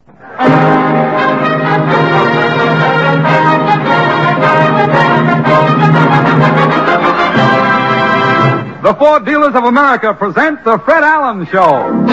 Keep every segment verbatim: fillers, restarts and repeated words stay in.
The Ford Dealers of America present The Fred Allen Show.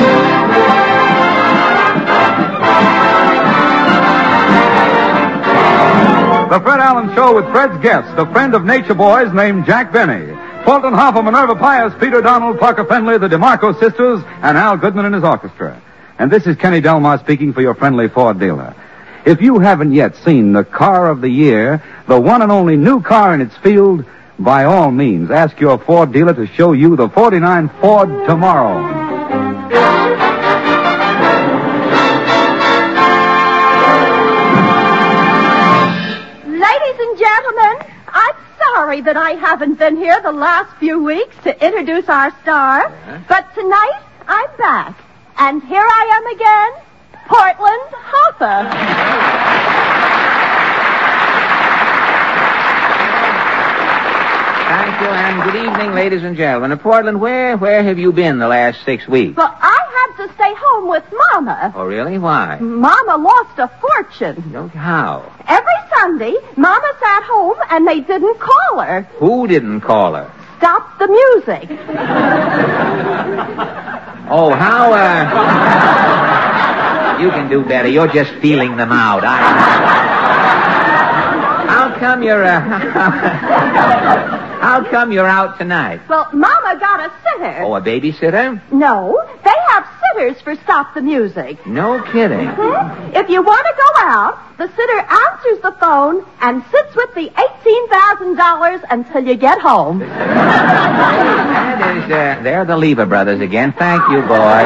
The Fred Allen Show with Fred's guest, a friend of Nature Boys named Jack Benny. Fulton Hoffa, Minerva Pius, Peter Donald, Parker Fenley, the DeMarco sisters, and Al Goodman and his orchestra. And this is Kenny Delmar speaking for your friendly Ford dealer. If you haven't yet seen the car of the year, the one and only new car in its field, by all means, ask your Ford dealer to show you the forty-nine Ford Tomorrow. Ladies and gentlemen, I'm sorry that I haven't been here the last few weeks to introduce our star, uh-huh. But tonight I'm back, and here I am again, Portland Hoffa. Thank you, and good evening, ladies and gentlemen. In Portland, where where have you been the last six weeks? Well, I had to stay home with Mama. Oh, really? Why? Mama lost a fortune. No, how? Every Sunday, Mama sat home and they didn't call her. Who didn't call her? Stop the music. Oh, how, uh... You can do better. You're just feeling them out. I... How come you're, uh... How come you're out tonight? Well, Mama got a sitter. Oh, a babysitter? No, they have sitters for Stop the Music. No kidding. Mm-hmm. If you want to go out, the sitter answers the phone and sits with the eighteen thousand dollars until you get home. That is, uh, they're the Lever brothers again. Thank you, boy.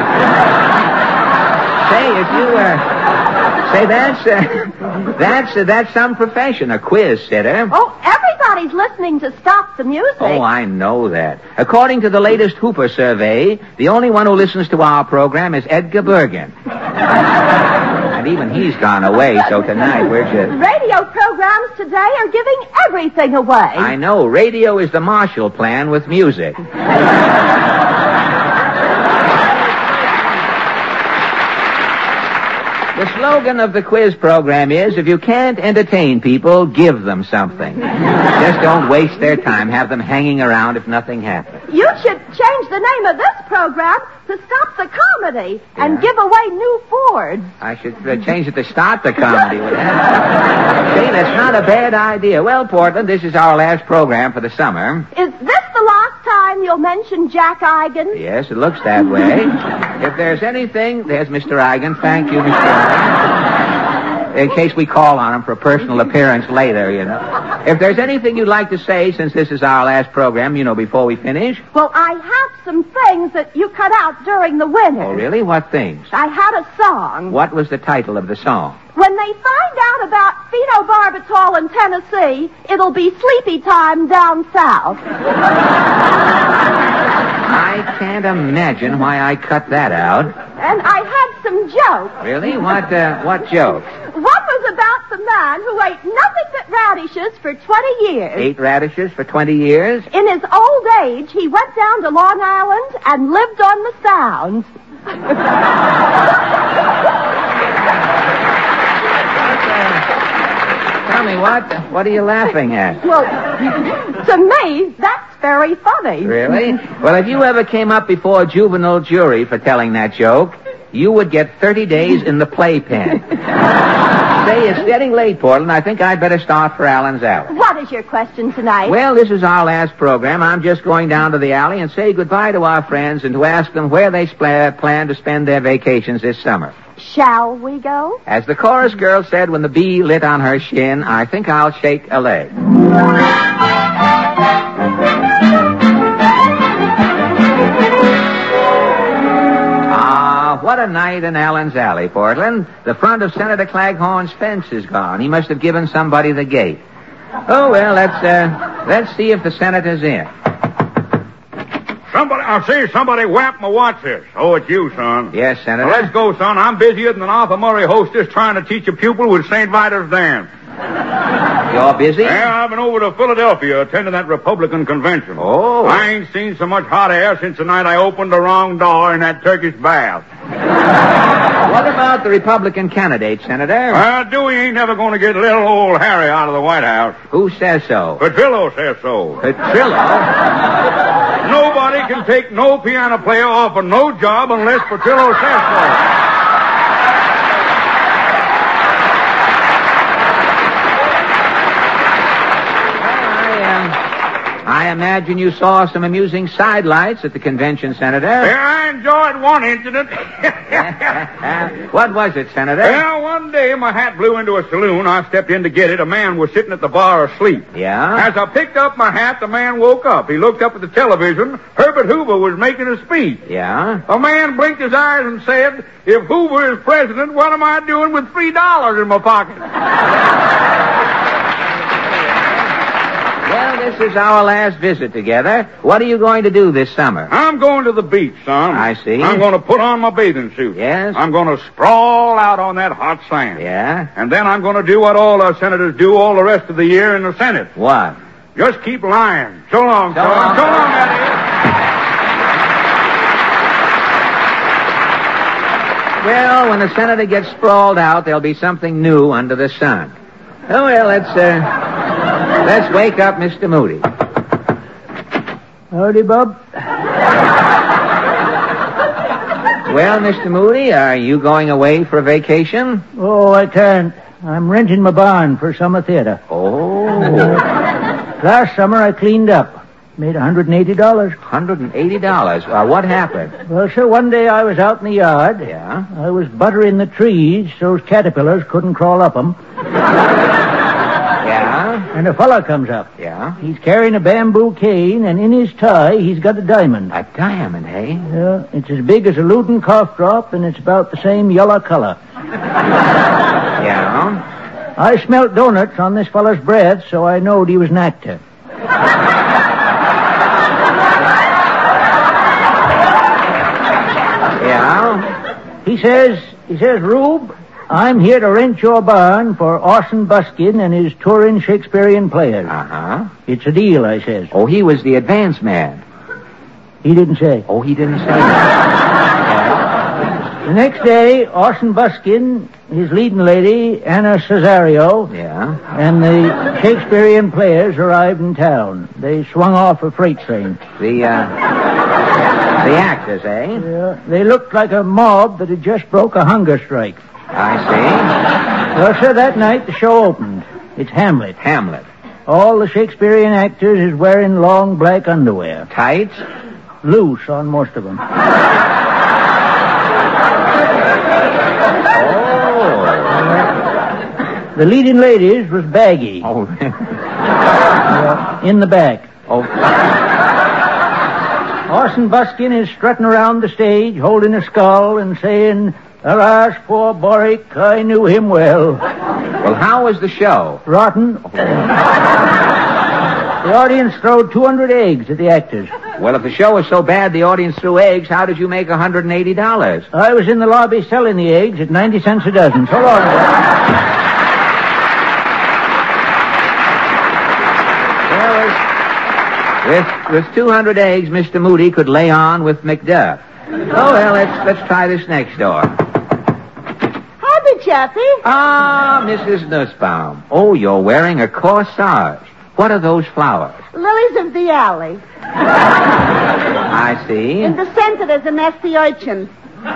Say, if you, uh... Say, that's, uh, that's, uh, that's some profession, a quiz sitter. Oh, everybody's listening to Stop the Music. Oh, I know that. According to the latest Hooper survey, the only one who listens to our program is Edgar Bergen. And even he's gone away, so tonight we're just... Radio programs today are giving everything away. I know. Radio is the Marshall Plan with music. The slogan of the quiz program is, if you can't entertain people, give them something. Just don't waste their time. Have them hanging around if nothing happens. You should change the name of this program to Stop the Comedy and yeah. give away new Fords. I should uh, change it to Start the Comedy. See, that's not a bad idea. Well, Portland, this is our last program for the summer. Is this the last time you'll mention Jack Eigen? Yes, it looks that way. If there's anything... There's Mister Eigen. Thank you, Mister Eigen. In case we call on him for a personal appearance later, you know. If there's anything you'd like to say, since this is our last program, you know, before we finish. Well, I have some things that you cut out during the winter. Oh, really? What things? I had a song. What was the title of the song? When they find out about phenobarbital in Tennessee, it'll be sleepy time down south. I can't imagine why I cut that out. And I had some jokes. Really? What, uh, what jokes? One was about the man who ate nothing but radishes for twenty years. Ate radishes for twenty years? In his old age, he went down to Long Island and lived on the Sounds. Tell me, what, what are you laughing at? Well, to me, that's very funny. Really? Well, if you ever came up before a juvenile jury for telling that joke, you would get thirty days in the playpen. Say, it's getting late, Portland. I think I'd better start for Allen's Alley. What is your question tonight? Well, this is our last program. I'm just going down to the alley and say goodbye to our friends and to ask them where they spl- plan to spend their vacations this summer. Shall we go? As the chorus girl said when the bee lit on her shin, I think I'll shake a leg. Ah, what a night in Allen's Alley, Portland. The front of Senator Claghorn's fence is gone. He must have given somebody the gate. Oh, well, let's, uh, let's see if the senator's in. Somebody, I see somebody whap my watches. Oh, it's you, son. Yes, Senator. Well, let's go, son. I'm busier than an Arthur Murray hostess trying to teach a pupil with Saint Vitus's dance. You're busy? Yeah, I've been over to Philadelphia attending that Republican convention. Oh. I ain't seen so much hot air since the night I opened the wrong door in that Turkish bath. What about the Republican candidate, Senator? Well, Dewey ain't never going to get little old Harry out of the White House. Who says so? Petrillo says so. Petrillo? Nobody can take no piano player off of no job unless Petrillo says so. I imagine you saw some amusing sidelights at the convention, Senator. Yeah, I enjoyed one incident. What was it, Senator? Well, one day my hat blew into a saloon. I stepped in to get it. A man was sitting at the bar asleep. Yeah? As I picked up my hat, the man woke up. He looked up at the television. Herbert Hoover was making a speech. Yeah? A man blinked his eyes and said, "If Hoover is president, what am I doing with three dollars in my pocket?" Well, this is our last visit together. What are you going to do this summer? I'm going to the beach, son. I see. I'm going to put on my bathing suit. Yes? I'm going to sprawl out on that hot sand. Yeah? And then I'm going to do what all our senators do all the rest of the year in the Senate. What? Just keep lying. So long, So son. long. So long, Eddie. Well, when the senator gets sprawled out, there'll be something new under the sun. Oh, well, let's, uh, let's wake up Mister Moody. Howdy, Bob. Well, Mister Moody, are you going away for a vacation? Oh, I can't. I'm renting my barn for summer theater. Oh. Last summer I cleaned up. Made one hundred eighty dollars. one hundred eighty dollars. Uh, what happened? Well, sir, one day I was out in the yard. Yeah? I was buttering the trees so those caterpillars couldn't crawl up them. Yeah? And a fella comes up. Yeah? He's carrying a bamboo cane, and in his tie he's got a diamond. A diamond, eh? Yeah, it's as big as a Luton cough drop, and it's about the same yellow color. Yeah? I smelt donuts on this fella's breath, so I knowed he was an actor. Yeah? He says, he says, Rube, I'm here to rent your barn for Orson Buskin and his touring Shakespearean players. Uh-huh. It's a deal, I says. Oh, he was the advance man. He didn't say. Oh, he didn't say that. The next day, Orson Buskin, his leading lady, Anna Cesario, Yeah? and the Shakespearean players arrived in town. They swung off a freight train. The, uh, the actors, eh? Yeah, they looked like a mob that had just broke a hunger strike. I see. Well, sir, that night the show opened. It's Hamlet. Hamlet. All the Shakespearean actors is wearing long black underwear. Tights? Loose on most of them. Oh. The leading ladies was baggy. Oh. uh, in the back. Oh. Orson Buskin is strutting around the stage, holding a skull and saying, "Alas, poor Boric, I knew him well." Well, how was the show? Rotten. The audience throwed two hundred eggs at the actors. Well, if the show was so bad the audience threw eggs, how did you make one hundred eighty dollars? I was in the lobby selling the eggs at ninety cents a dozen. So long. Well, with, with two hundred eggs, Mister Moody could lay on with Macduff. Oh, well, let's, let's try this next door. Howdy, Chappie. Ah, Missus Nussbaum. Oh, you're wearing a corsage. What are those flowers? Lilies of the alley. I see. In the center there's a nasty urchin.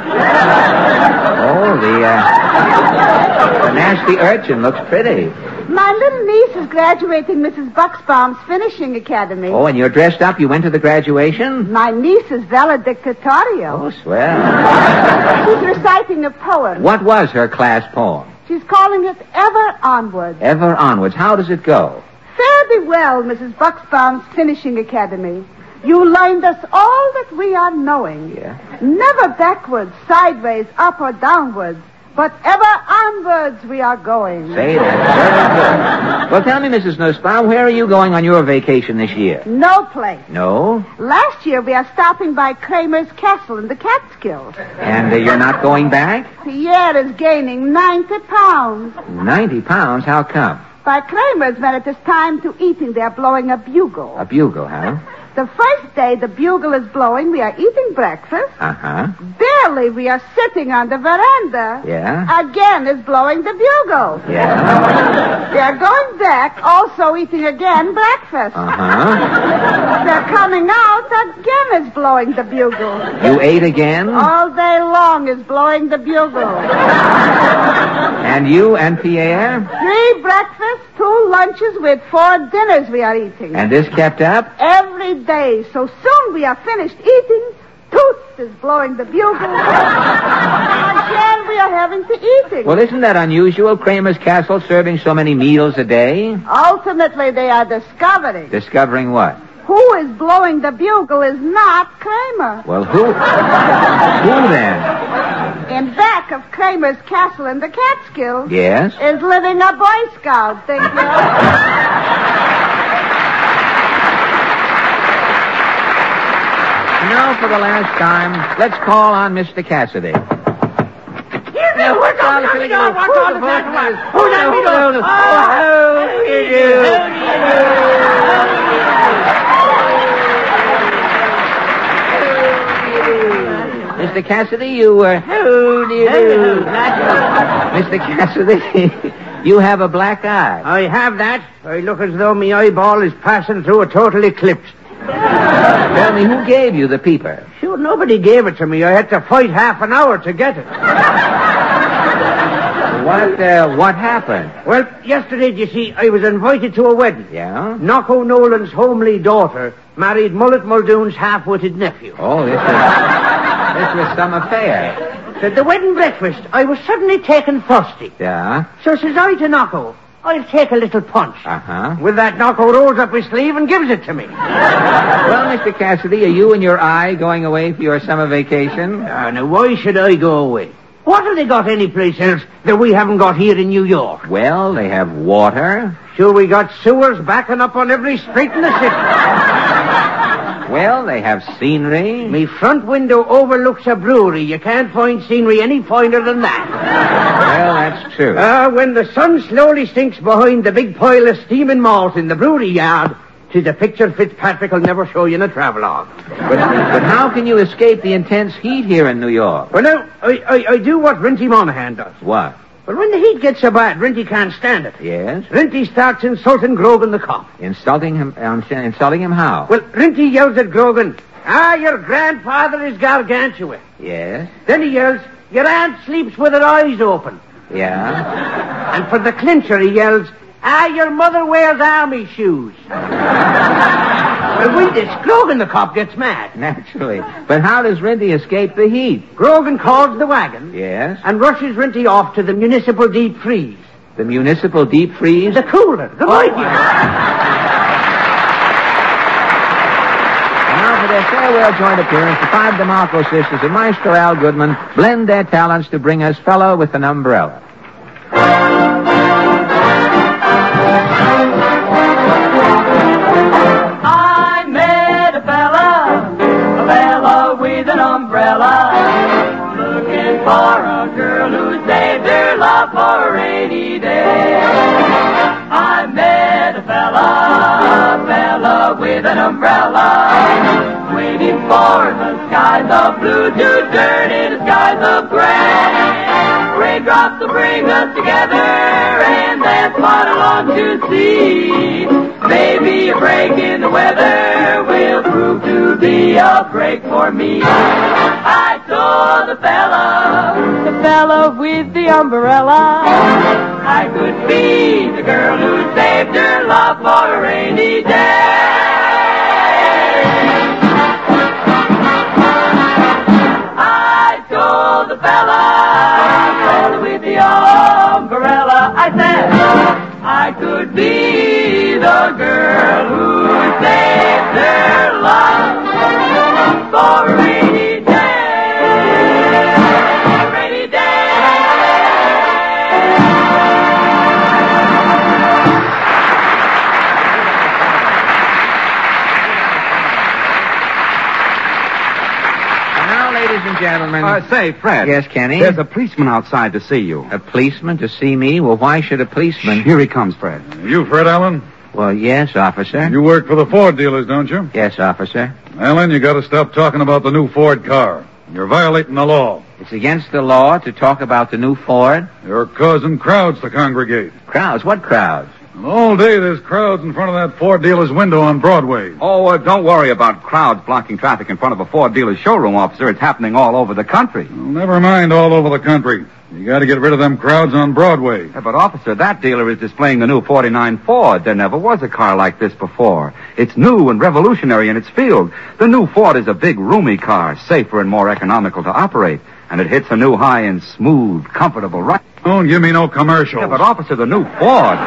Oh, the, uh, the nasty urchin looks pretty. My little niece is graduating Missus Bucksbaum's finishing academy. Oh, and you're dressed up. You went to the graduation? My niece is valedictorian. Oh, swell. She's reciting a poem. What was her class poem? She's calling it Ever Onward. Ever Onwards. How does it go? Fare thee well, Missus Bucksbaum's finishing academy. You learned us all that we are knowing. Yeah. Never backwards, sideways, up or downwards, but ever onwards we are going. Say that. Very good. Well, tell me, Missus Nussbaum, where are you going on your vacation this year? No place. No? Last year we are stopping by Kramer's Castle in the Catskills. And uh, you're not going back? Pierre is gaining ninety pounds. Ninety pounds? How come? By Kramer's, when it is time to eating, they're blowing a bugle. A bugle, huh? The first day the bugle is blowing, we are eating breakfast. Uh-huh. Barely we are sitting on the veranda. Yeah? Again is blowing the bugle. Yeah? They're going back, also eating again breakfast. Uh-huh. They're coming out, again is blowing the bugle. You ate again? All day long is blowing the bugle. And you and Pierre? Three breakfasts, two lunches with four dinners we are eating. And this kept up? Every day. So soon we are finished eating, Toots is blowing the bugle. Again we are having to eating. Well, isn't that unusual, Kramer's Castle serving so many meals a day? Ultimately, they are discovering. Discovering what? Who is blowing the bugle is not Kramer. Well, who? Who then? In back of Kramer's Castle in the Catskills. Yes? Is living a Boy Scout, think you? Now, for the last time, let's call on Mister Cassidy. Here they are. What's on the phone? What's on the phone? Who's that? Hold on. How do you do? Mister Cassidy, you, uh, how do you do? Mister Cassidy, you have a black eye. I have that. I look as though my eyeball is passing through a total eclipse. Tell me, who gave you the peeper? Sure, nobody gave it to me. I had to fight half an hour to get it. What, uh, what happened? Well, yesterday, you see, I was invited to a wedding. Yeah? Knocko Nolan's homely daughter married Mullet Muldoon's half-witted nephew. Oh, this was, this was some affair. At the wedding breakfast, I was suddenly taken thirsty. Yeah? So says I to Knocko, I'll take a little punch. Uh-huh. With that, Knocko rolls up his sleeve and gives it to me. Well, Mister Cassidy, are you and your eye going away for your summer vacation? Uh, now, why should I go away? What have they got anyplace else that we haven't got here in New York? Well, they have water. Sure, we got sewers backing up on every street in the city. Well, they have scenery. Me front window overlooks a brewery. You can't find scenery any finer than that. Well, that's true. Ah, uh, when the sun slowly sinks behind the big pile of steaming malt in the brewery yard, 'tis a picture Fitzpatrick will never show you in a travelogue. But, but how can you escape the intense heat here in New York? Well, now, I, I, I do what Rinty Monaghan does. What? But when the heat gets so bad, Rinty can't stand it. Yes? Rinty starts insulting Grogan the cop. Insulting him? Um, insulting him how? Well, Rinty yells at Grogan, ah, your grandfather is gargantua. Yes? Then he yells, your aunt sleeps with her eyes open. Yeah? And for the clincher, he yells, ah, your mother wears army shoes. Well, with this, Grogan the cop gets mad. Naturally. But how does Rinty escape the heat? Grogan calls the wagon. Yes? And rushes Rinty off to the municipal deep freeze. The municipal deep freeze? The cooler. The oh, and now for their farewell joint appearance, the five DeMarco sisters and Maestro Al Goodman blend their talents to bring us Fellow with an Umbrella. Looking for a girl who saved her love for a rainy day. I met a fella, a fella with an umbrella, waiting for the skies of blue to turn into skies of gray. Raindrops will bring us together, and that's what I long to see. Maybe a break in the weather will prove to be a break for me. I told the fella, the fella with the umbrella, I could be the girl who saved her love for a rainy day. I told the fella, the fella with the umbrella, I said, I could be the girl who saved her love for a rainy day. Rainy day. And now, ladies and gentlemen. Uh, say, Fred. Yes, Kenny? There's a policeman outside to see you. A policeman to see me? Well, why should a policeman... Here he comes, Fred. You, Fred Allen? Well, yes, officer. You work for the Ford dealers, don't you? Yes, officer. Allen, you got to stop talking about the new Ford car. You're violating the law. It's against the law to talk about the new Ford. You're causing crowds to congregate. Crowds? What crowds? All day there's crowds in front of that Ford dealer's window on Broadway. Oh, uh, don't worry about crowds blocking traffic in front of a Ford dealer's showroom, officer. It's happening all over the country. Well, never mind all over the country. You got to get rid of them crowds on Broadway. Yeah, but, officer, that dealer is displaying the new forty-nine Ford. There never was a car like this before. It's new and revolutionary in its field. The new Ford is a big, roomy car, safer and more economical to operate. And it hits a new high in smooth, comfortable ride. Don't give me no commercials. Yeah, but, officer, the new Ford...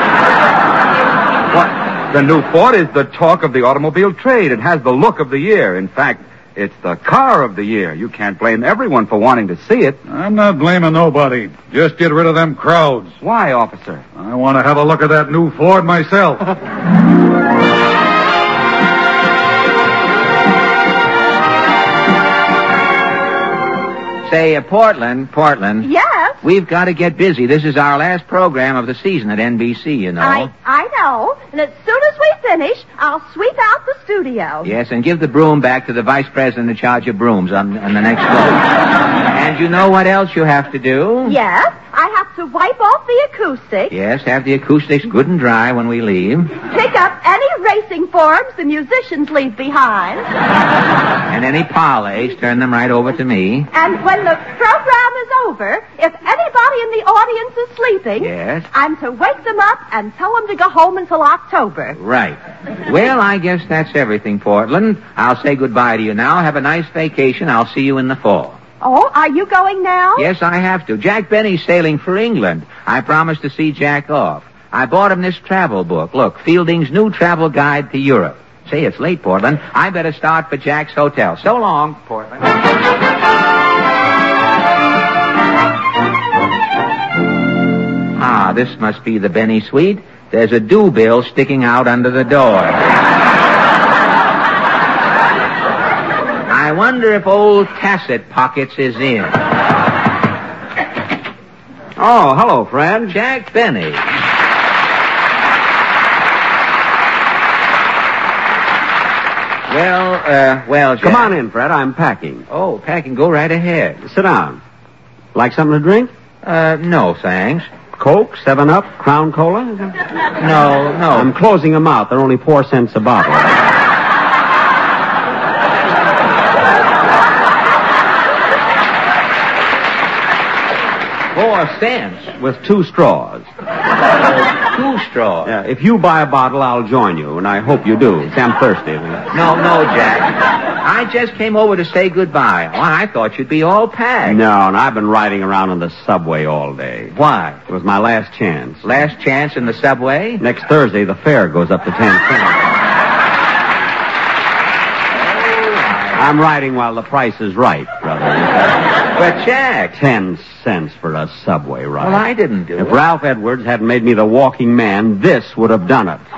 What? The new Ford is the talk of the automobile trade. It has the look of the year. In fact, it's the car of the year. You can't blame everyone for wanting to see it. I'm not blaming nobody. Just get rid of them crowds. Why, officer? I want to have a look at that new Ford myself. Say, uh, Portland, Portland. Yes? We've got to get busy. This is our last program of the season at N B C, you know. I, I know. And as soon as we finish, I'll sweep out the studio. Yes, and give the broom back to the vice president in charge of brooms on, on the next floor. And you know what else you have to do? Yes? I have to wipe off the acoustics. Yes, have the acoustics good and dry when we leave. Pick up any racing forms the musicians leave behind. And any parlays, turn them right over to me. And when the program is over, if anybody in the audience is sleeping, yes, I'm to wake them up and tell them to go home until October. Right. Well, I guess that's everything, Portland. I'll say goodbye to you now. Have a nice vacation. I'll see you in the fall. Oh, are you going now? Yes, I have to. Jack Benny's sailing for England. I promised to see Jack off. I bought him this travel book. Look, Fielding's New Travel Guide to Europe. Say, it's late, Portland. I better start for Jack's hotel. So long, Portland. Ah, this must be the Benny suite. There's a due bill sticking out under the door. I wonder if old Tacit Pockets is in. Oh, hello, Fred. Jack Benny. Well, uh, well, Jack. Come on in, Fred. I'm packing. Oh, packing. Go right ahead. Sit down. Like something to drink? Uh, no, thanks. Coke, Seven Up, Crown Cola? No, no. I'm closing them out. They're only four cents a bottle. Four cents? With two straws. Two straws? Yeah, if you buy a bottle, I'll join you, and I hope you do. See, I'm thirsty. No, no, Jack. I just came over to say goodbye. Well, I thought you'd be all packed. No, and I've been riding around on the subway all day. Why? It was my last chance. Last chance in the subway? Next Thursday, the fare goes up to ten cents. I'm riding while the price is right, brother. But, Jack... Ten cents for a subway ride. Well, I didn't do if it. If Ralph Edwards hadn't made me the walking man, this would have done it. I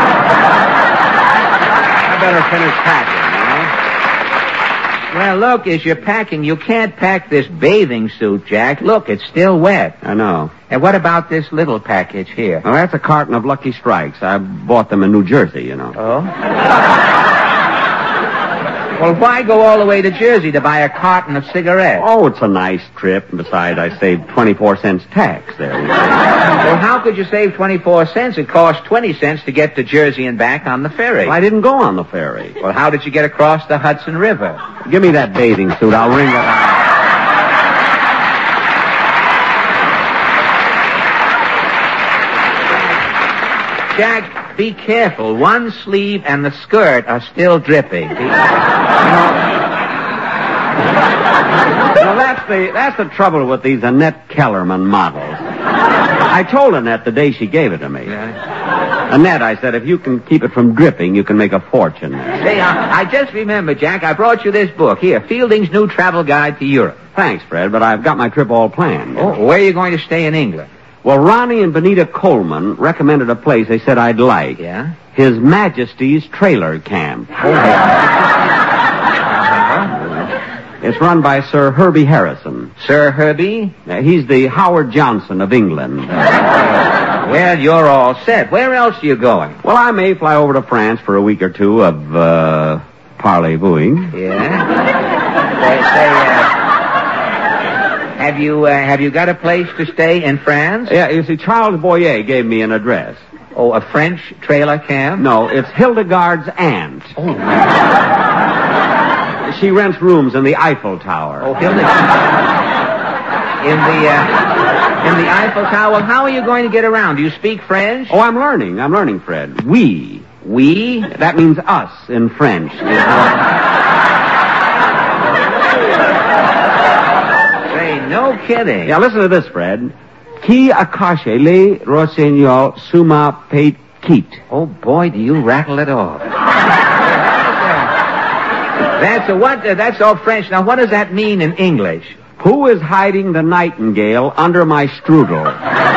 better finish packing, you know? Well, look, as you're packing, you can't pack this bathing suit, Jack. Look, it's still wet. I know. And what about this little package here? Well, that's a carton of Lucky Strikes. I bought them in New Jersey, you know. Oh? Well, why go all the way to Jersey to buy a carton of cigarettes? Oh, it's a nice trip. And besides, I saved twenty-four cents tax there. Well, how could you save twenty-four cents? It cost twenty cents to get to Jersey and back on the ferry. Well, I didn't go on the ferry. Well, how did you get across the Hudson River? Give me that bathing suit. I'll ring it out. Jack, be careful. One sleeve and the skirt are still dripping. Well, that's the that's the trouble with these Annette Kellerman models. I told Annette the day she gave it to me. Yeah. Annette, I said, if you can keep it from dripping, you can make a fortune. Say, I, I just remember, Jack, I brought you this book. Here, Fielding's New Travel Guide to Europe. Thanks, Fred, but I've got my trip all planned. Oh, where are you going to stay in England? Well, Ronnie and Benita Coleman recommended a place they said I'd like. Yeah? His Majesty's Trailer Camp. Oh, yeah. It's run by Sir Herbie Harrison. Sir Herbie? Uh, he's the Howard Johnson of England. Well, you're all set. Where else are you going? Well, I may fly over to France for a week or two of, uh, parley-vooing. Yeah? Say, say, uh, have you, uh, have you got a place to stay in France? Yeah, you see, Charles Boyer gave me an address. Oh, a French trailer camp? No, it's Hildegard's aunt. Oh, She rents rooms in the Eiffel Tower. Oh, Hildegard. In the, uh, in the Eiffel Tower. Well, how are you going to get around? Do you speak French? Oh, I'm learning. I'm learning, Fred. We. We? That means us in French. Say, no kidding. Now, listen to this, Fred. Qui a caché les renseignements sur ma petite? Oh, boy, do you rattle it off. That's a what? Uh, that's all French. Now, what does that mean in English? Who is hiding the nightingale under my strudel?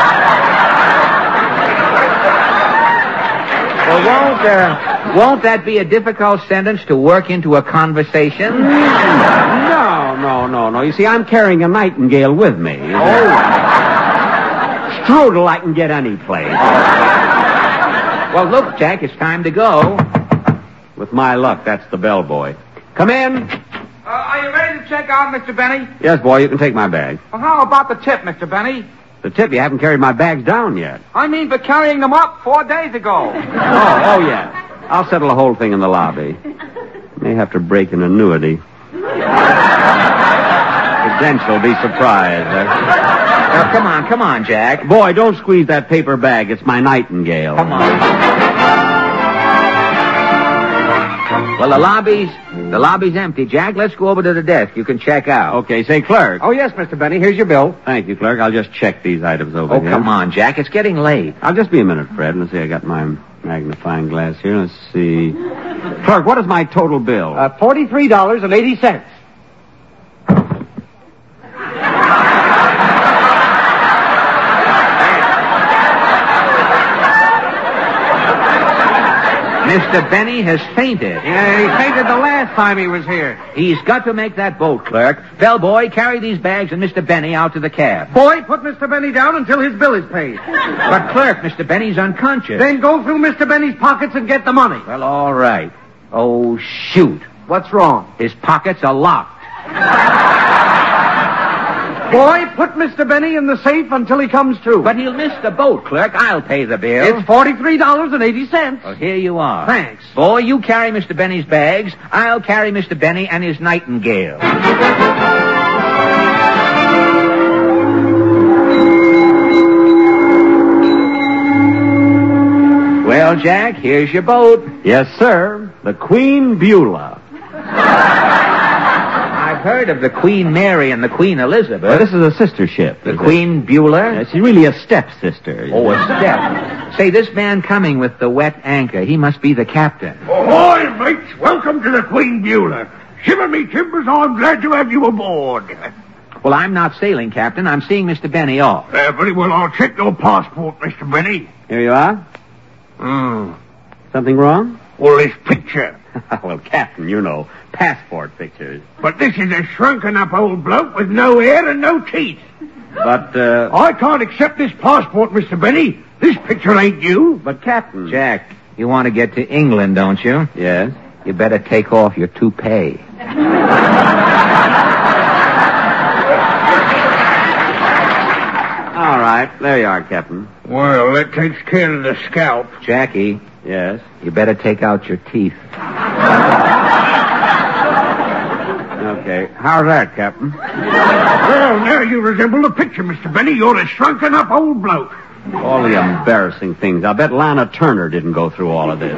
Well, won't, uh, won't that be a difficult sentence to work into a conversation? No, no, no, no. You see, I'm carrying a nightingale with me. Oh. Strudel I can get any place. Well, look, Jack, it's time to go. With my luck, that's the bellboy. Come in. Uh, are you ready to check out, Mister Benny? Yes, boy, you can take my bag. Well, how about the tip, Mister Benny? The tip, you haven't carried my bags down yet. I mean for carrying them up four days ago. Oh, oh, yeah. I'll settle the whole thing in the lobby. May have to break an annuity. Prudential be surprised. Now, come on, come on, Jack. Boy, don't squeeze that paper bag. It's my nightingale. Come on. Well, the lobby's, the lobby's empty. Jack, let's go over to the desk. You can check out. Okay, say, clerk. Oh, yes, Mister Benny. Here's your bill. Thank you, clerk. I'll just check these items over Oh, here. come on, Jack. It's getting late. I'll just be a minute, Fred. Let's see, I got my magnifying glass here. Let's see. Clerk, what is my total bill? Uh, forty-three dollars and eighty cents. Mister Benny has fainted. Yeah, he fainted the last time he was here. He's got to make that boat, clerk. Bellboy, carry these bags and Mister Benny out to the cab. Boy, put Mister Benny down until his bill is paid. But, clerk, Mister Benny's unconscious. Then go through Mister Benny's pockets and get the money. Well, all right. Oh, shoot. What's wrong? His pockets are locked. Boy, put Mister Benny in the safe until he comes to. But he'll miss the boat, clerk. I'll pay the bill. It's forty-three dollars and eighty cents. Well, here you are. Thanks. Boy, you carry Mister Benny's bags. I'll carry Mister Benny and his nightingale. Well, Jack, here's your boat. Yes, sir. The Queen Beulah. I've heard of the Queen Mary and the Queen Elizabeth. Well, this is a sister ship. The Queen Beulah? Yeah, she's really a stepsister. Oh, a step. Say, this man coming with the wet anchor, he must be the captain. Ahoy, mates. Welcome to the Queen Beulah. Shiver me timbers, I'm glad to have you aboard. Well, I'm not sailing, Captain. I'm seeing Mister Benny off. Uh, very well, I'll check your passport, Mister Benny. Here you are. Hmm. Something wrong? Well, this picture. Well, Captain, you know, passport pictures. But this is a shrunken-up old bloke with no hair and no teeth. But, uh... I can't accept this passport, Mister Benny. This picture ain't you. But, Captain... Jack, you want to get to England, don't you? Yes? You better take off your toupee. All right, there you are, Captain. Well, that takes care of the scalp. Jackie, Yes? you better take out your teeth. Okay. How's that, Captain? Well, now you resemble the picture, Mister Benny. You're a shrunken-up old bloke. All the embarrassing things. I'll bet Lana Turner didn't go through all of this.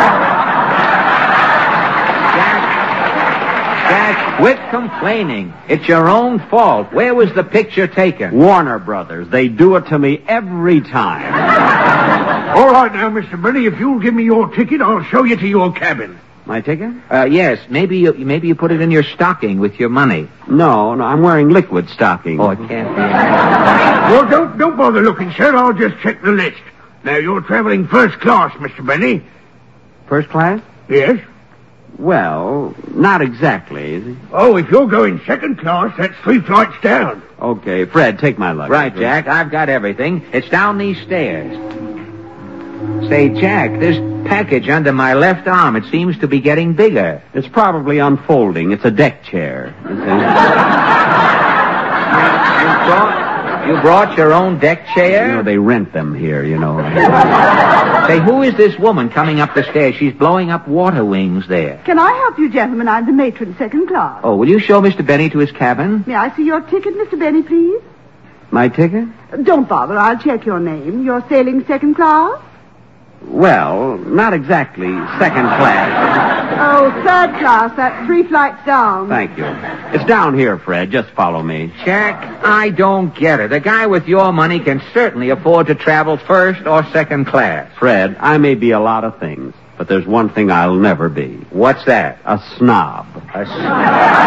Jack, quit complaining. It's your own fault. Where was the picture taken? Warner Brothers. They do it to me every time. All right now, Mister Benny, if you'll give me your ticket, I'll show you to your cabin. My ticket? Uh, yes, maybe you, maybe you put it in your stocking with your money. No, no, I'm wearing liquid stockings. Oh, it can't be. Well, don't, don't bother looking, sir. I'll just check the list. Now, you're traveling first class, Mister Benny. First class? Yes? Well, not exactly. Oh, if you're going second class, that's three flights down. Okay, Fred, take my luggage. Right, Jack. I've got everything. It's down these stairs. Say, Jack, this package under my left arm, it seems to be getting bigger. It's probably unfolding. It's a deck chair. You brought, you brought your own deck chair? You know, they rent them here, you know. Say, who is this woman coming up the stairs? She's blowing up water wings there. Can I help you, gentlemen? I'm the matron, second class. Oh, will you show Mister Benny to his cabin? May I see your ticket, Mister Benny, please? My ticket? Don't bother. I'll check your name. You're sailing second class? Well, not exactly second class. Oh, third class. That's three flights down. Thank you. It's down here, Fred. Just follow me. Jack, I don't get it. A guy with your money can certainly afford to travel first or second class. Fred, I may be a lot of things, but there's one thing I'll never be. What's that? A snob. A snob?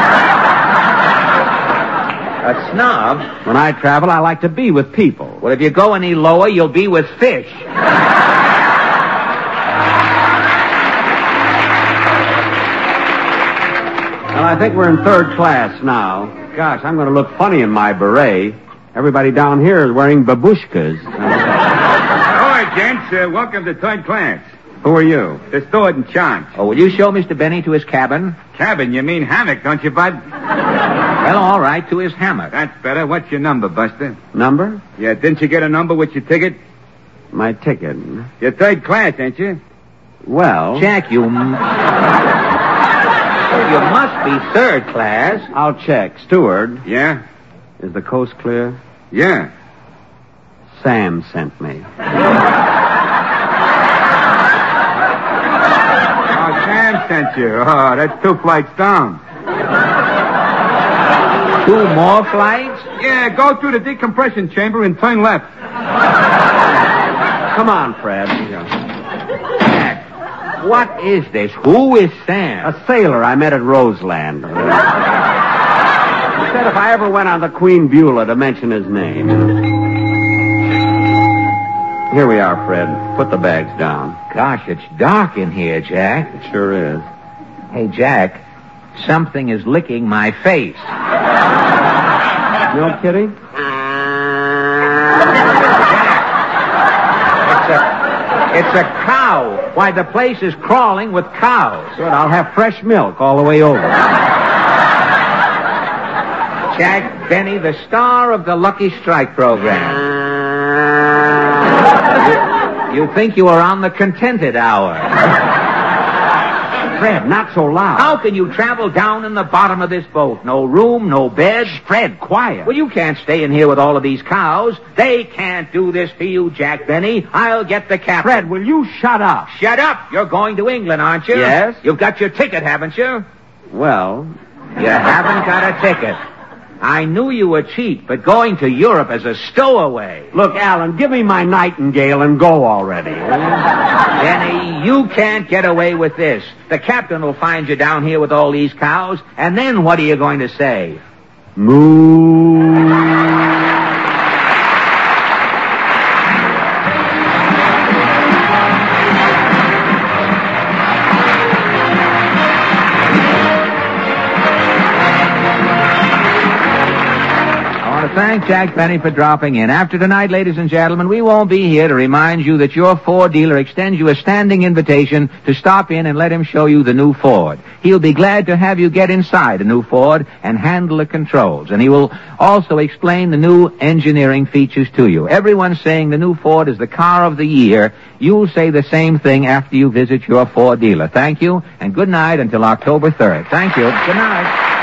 A snob? When I travel, I like to be with people. Well, if you go any lower, you'll be with fish. Well, I think we're in third class now. Gosh, I'm going to look funny in my beret. Everybody down here is wearing babushkas. All right, gents, uh, welcome to third class. Who are you? The steward in charge. Oh, will you show Mister Benny to his cabin? Cabin, you mean hammock, don't you, Bud? Well, all right, to his hammock. That's better. What's your number, Buster? Number? Yeah, didn't you get a number with your ticket? My ticket. You're third class, ain't you? Well... Jack, you... M- You must be third class. I'll check. Steward. Yeah? Is the coast clear? Yeah. Sam sent me. Oh, Sam sent you. Oh, that's two flights down. Two more flights? Yeah, go through the decompression chamber and turn left. Come on, Fred. What is this? Who is Sam? A sailor I met at Roseland. He said if I ever went on the Queen Beulah to mention his name. Here we are, Fred. Put the bags down. Gosh, it's dark in here, Jack. It sure is. Hey, Jack, something is licking my face. No kidding? It's a... It's a cow. Why, the place is crawling with cows. Good, I'll have fresh milk all the way over. Jack Benny, the star of the Lucky Strike program. you, you think you are on the Contented Hour. Fred, not so loud. How can you travel down in the bottom of this boat? No room, no bed. Fred, quiet. Well, you can't stay in here with all of these cows. They can't do this to you, Jack Benny. I'll get the captain. Fred, will you shut up? Shut up. You're going to England, aren't you? Yes. You've got your ticket, haven't you? Well... You haven't got a ticket. I knew you were cheap, but going to Europe as a stowaway. Look, Alan, give me my Nightingale and go already. Benny, you can't get away with this. The captain will find you down here with all these cows, and then what are you going to say? Moo. Thank Jack Benny for dropping in. After tonight, ladies and gentlemen, we won't be here to remind you that your Ford dealer extends you a standing invitation to stop in and let him show you the new Ford. He'll be glad to have you get inside a new Ford and handle the controls. And he will also explain the new engineering features to you. Everyone's saying the new Ford is the car of the year. You'll say the same thing after you visit your Ford dealer. Thank you, and good night until October third. Thank you. Good night.